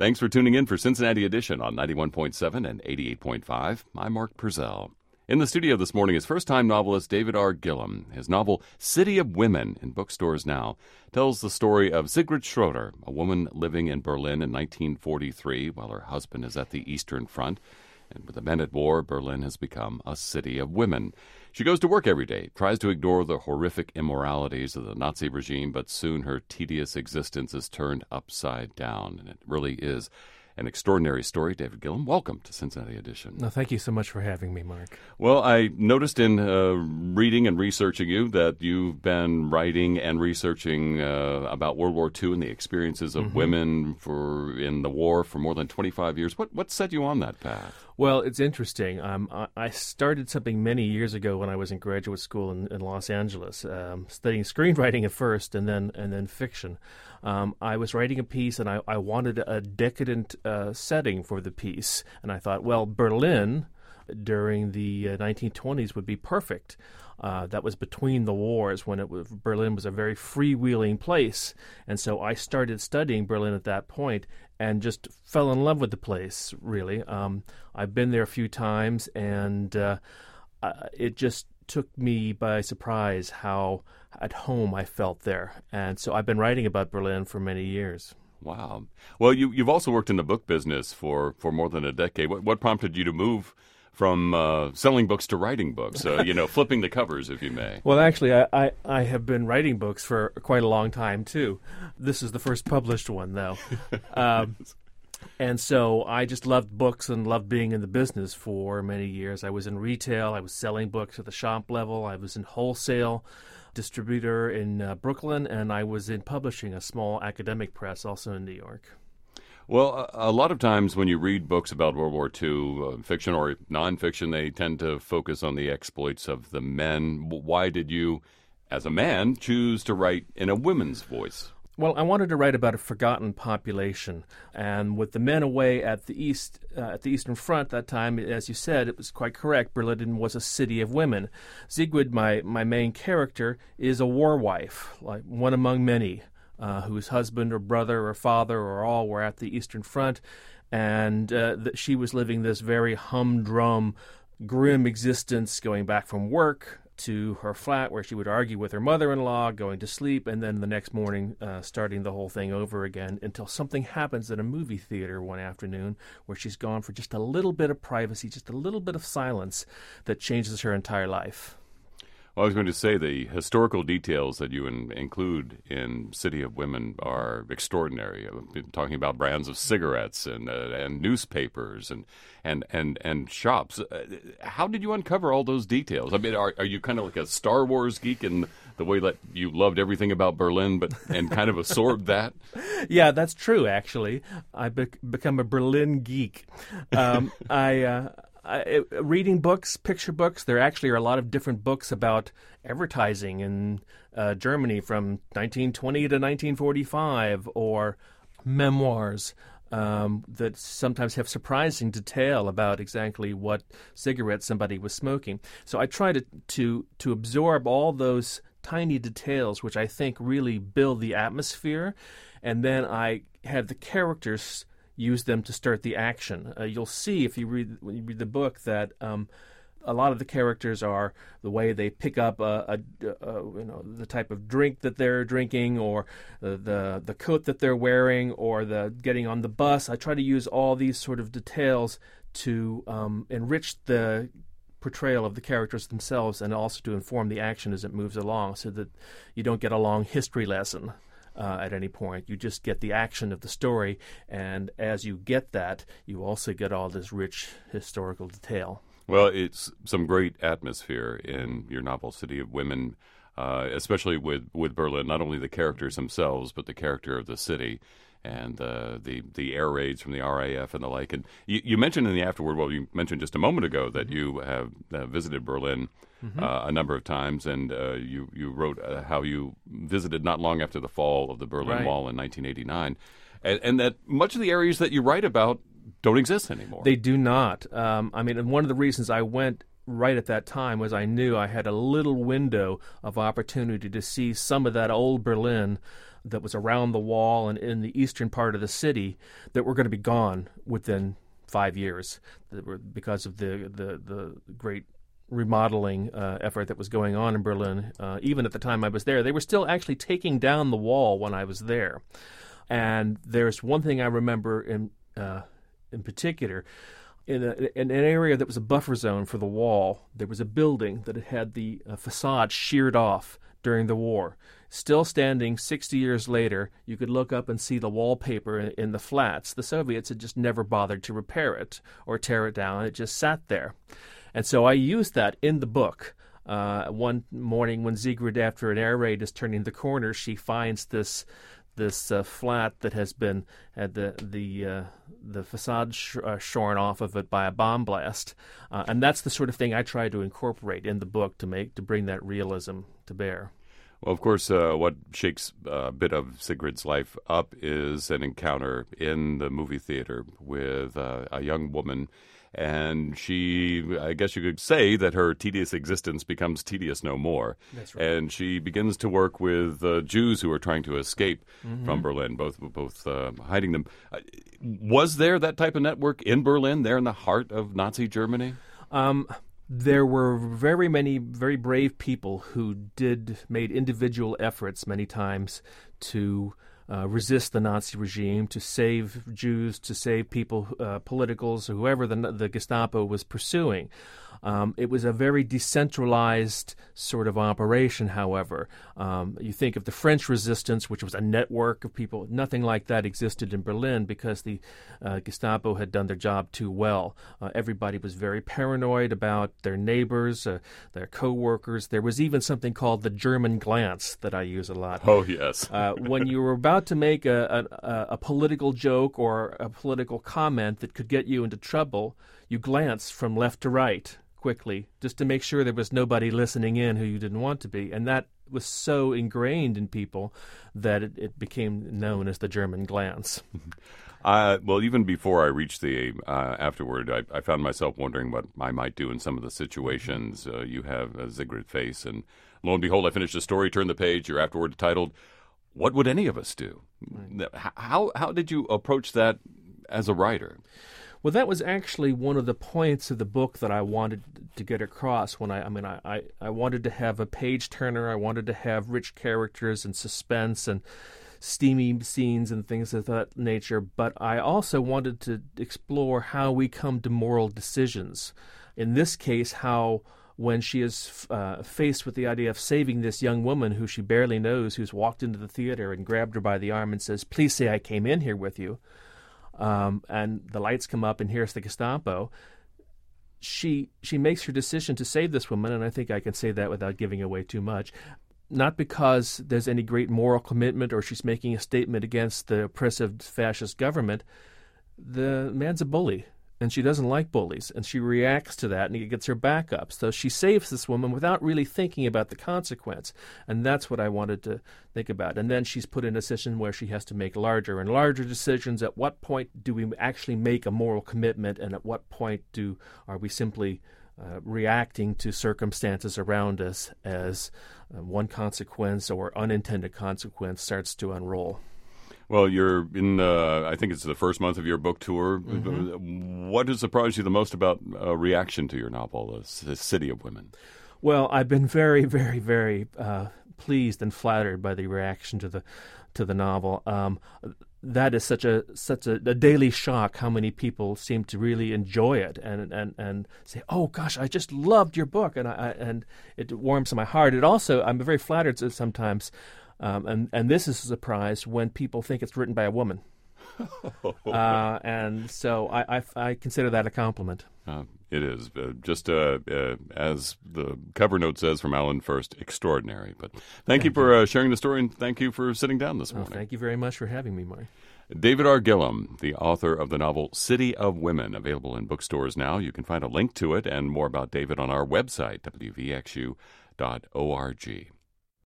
Thanks for tuning in for Cincinnati Edition on 91.7 and 88.5. I'm Mark Purcell. In the studio this morning is first-time novelist David R. Gillam. His novel, City of Women, in bookstores now, tells the story of Sigrid Schroeder, a woman living in Berlin in 1943 while her husband is at the Eastern Front. And with the men at war, Berlin has become a city of women. She goes to work every day, tries to ignore the horrific immoralities of the Nazi regime, but soon her tedious existence is turned upside down. And it really is an extraordinary story. David Gillam, welcome to Cincinnati Edition. No, thank you so much for having me, Mark. Well, I noticed in reading and researching you that you've been writing and researching about World War II and the experiences of women in the war for more than 25 years. What set you on that path? Well, it's interesting. I started something many years ago when I was in graduate school in Los Angeles, studying screenwriting at first and then fiction. I was writing a piece, and I wanted a decadent setting for the piece. And I thought, well, Berlin during the 1920s would be perfect. That was between the wars when Berlin was a very freewheeling place. And so I started studying Berlin at that point and just fell in love with the place, really. I've been there a few times, and it just took me by surprise how at home I felt there. And so I've been writing about Berlin for many years. Wow. Well, you've also worked in the book business for more than a decade. What prompted you to move from selling books to writing books, flipping the covers, if you may? Well, actually, I have been writing books for quite a long time, too. This is the first published one, though. And so I just loved books and loved being in the business for many years. I was in retail. I was selling books at the shop level. I was in wholesale distributor in Brooklyn, and I was in publishing, a small academic press also in New York. Well, a lot of times when you read books about World War II, fiction or nonfiction, they tend to focus on the exploits of the men. Why did you, as a man, choose to write in a woman's voice? Well, I wanted to write about a forgotten population, and with the men away at the Eastern Front that time, as you said, it was quite correct. Berlin was a city of women. Sigrid, my main character, is a war wife, like one among many, whose husband or brother or father or all were at the Eastern Front, and she was living this very humdrum, grim existence, going back from work to her flat where she would argue with her mother-in-law, going to sleep, and then the next morning starting the whole thing over again until something happens at a movie theater one afternoon where she's gone for just a little bit of privacy, just a little bit of silence that changes her entire life. Well, I was going to say the historical details that you include in City of Women are extraordinary. I've been talking about brands of cigarettes and newspapers and shops. How did you uncover all those details? I mean, are you kind of like a Star Wars geek in the way that you loved everything about Berlin, and kind of absorbed that? Yeah, that's true. Actually, I've become a Berlin geek. Reading books, picture books, there actually are a lot of different books about advertising in Germany from 1920 to 1945, or memoirs that sometimes have surprising detail about exactly what cigarette somebody was smoking. So I try to absorb all those tiny details, which I think really build the atmosphere, and then I have the characters use them to start the action. You'll see when you read the book that a lot of the characters are the way they pick up the type of drink that they're drinking, or the coat that they're wearing, or the getting on the bus. I try to use all these sort of details to enrich the portrayal of the characters themselves, and also to inform the action as it moves along, so that you don't get a long history lesson at any point. You just get the action of the story, and as you get that, you also get all this rich historical detail. Well, it's some great atmosphere in your novel, City of Women, especially with Berlin, not only the characters themselves, but the character of the city and the air raids from the RAF and the like. And you mentioned in the afterword, well, you mentioned just a moment ago that you have visited Berlin a number of times, and you wrote how you visited not long after the fall of the Berlin Wall in 1989, and that much of the areas that you write about don't exist anymore. They do not. And one of the reasons I went right at that time was I knew I had a little window of opportunity to see some of that old Berlin that was around the wall and in the eastern part of the city that were going to be gone within 5 years because of the great remodeling effort that was going on in Berlin. Even at the time I was there, they were still actually taking down the wall when I was there. And there's one thing I remember in particular. In an area that was a buffer zone for the wall, there was a building that had the facade sheared off during the war. Still standing 60 years later, you could look up and see the wallpaper in the flats. The Soviets had just never bothered to repair it or tear it down. It just sat there. And so I used that in the book. One morning when Sigrid, after an air raid, is turning the corner, she finds this flat that has been had the facade shorn off of it by a bomb blast, and that's the sort of thing I try to incorporate in the book to bring that realism to bear. Well, of course, what shakes a bit of Sigrid's life up is an encounter in the movie theater with a young woman. And she, I guess you could say that her tedious existence becomes tedious no more. That's right. And she begins to work with Jews who are trying to escape from Berlin, both hiding them. Was there that type of network in Berlin, there in the heart of Nazi Germany? There were very many very brave people who made individual efforts many times to resist the Nazi regime, to save Jews, to save people, politicals, or whoever the Gestapo was pursuing. It was a very decentralized sort of operation, however. You think of the French resistance, which was a network of people. Nothing like that existed in Berlin because the Gestapo had done their job too well. Everybody was very paranoid about their neighbors, their co-workers. There was even something called the German glance that I use a lot. Oh, yes. When you were about to make a political joke or a political comment that could get you into trouble, you glance from left to right quickly, just to make sure there was nobody listening in who you didn't want to be. And that was so ingrained in people that it became known as the German glance. Well, even before I reached the afterward, I found myself wondering what I might do in some of the situations. You have Sigrid face, and lo and behold, I finished a story, turned the page, your afterward titled, "What Would Any of Us Do?" Right. How did you approach that as a writer? Well, that was actually one of the points of the book that I wanted to get across. When I wanted to have a page turner. I wanted to have rich characters and suspense and steamy scenes and things of that nature. But I also wanted to explore how we come to moral decisions. In this case, how when she is faced with the idea of saving this young woman who she barely knows, who's walked into the theater and grabbed her by the arm and says, "Please say I came in here with you." And the lights come up, and here's the Gestapo. She makes her decision to save this woman, and I think I can say that without giving away too much. Not because there's any great moral commitment or she's making a statement against the oppressive fascist government. The man's a bully, and she doesn't like bullies, and she reacts to that, and it gets her back up. So she saves this woman without really thinking about the consequence, and that's what I wanted to think about. And then she's put in a position where she has to make larger and larger decisions. At what point do we actually make a moral commitment, and at what point are we simply reacting to circumstances around us as one consequence or unintended consequence starts to unroll? Well, you're in, I think it's the first month of your book tour. Mm-hmm. What has surprised you the most about reaction to your novel, The City of Women? Well, I've been very, very, very pleased and flattered by the reaction to the novel. That is such a daily shock how many people seem to really enjoy it and say, "Oh gosh, I just loved your book," and it warms my heart. It also, I'm very flattered sometimes. And this is a surprise when people think it's written by a woman. And so I consider that a compliment. It is. Just as the cover note says from Alan Furst, extraordinary. But thank you for sharing the story, and thank you for sitting down this morning. Thank you very much for having me, Mark. David R. Gillum, the author of the novel City of Women, available in bookstores now. You can find a link to it and more about David on our website, wvxu.org.